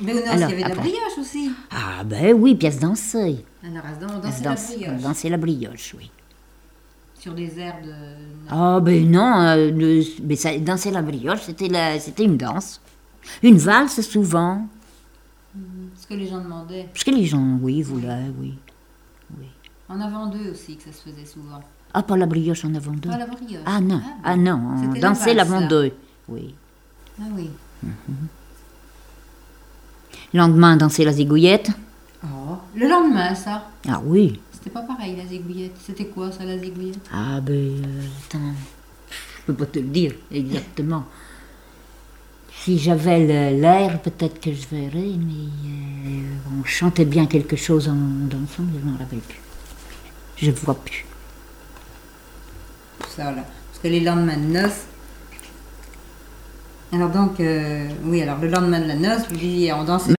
Mais aux noces, Alors, il y avait de la après. brioche aussi. Ah ben oui, puis à se danser. Alors, on À dansait se la danser, brioche. danser la brioche, oui. Sur des airs de... Ah ben non, mais danser la brioche, c'était une danse. Une valse souvent. Ce que les gens demandaient. Parce que les gens, oui, voulaient, oui. En avant d'eux aussi, que ça se faisait souvent. Ah, pas la brioche en avant deux. Pas la brioche. Ah non, bon. ah non, on C'était la dansait valse, l'avant là. deux, oui. Ah oui. Le lendemain, danser la zigouillette. Oh. Le lendemain, ça. Ah oui. C'était pas pareil, la zigouillette. C'était quoi, ça, la zigouillette? Ah ben, attends, je peux pas te le dire exactement. Si j'avais l'air, peut-être que je verrais, mais on chantait bien quelque chose en dansant, mais je m'en rappelle plus. Je vois plus. Ça, là. Parce que les lendemains de noces... Alors donc, oui, alors le lendemain de la noce, vous disiez, on dansait...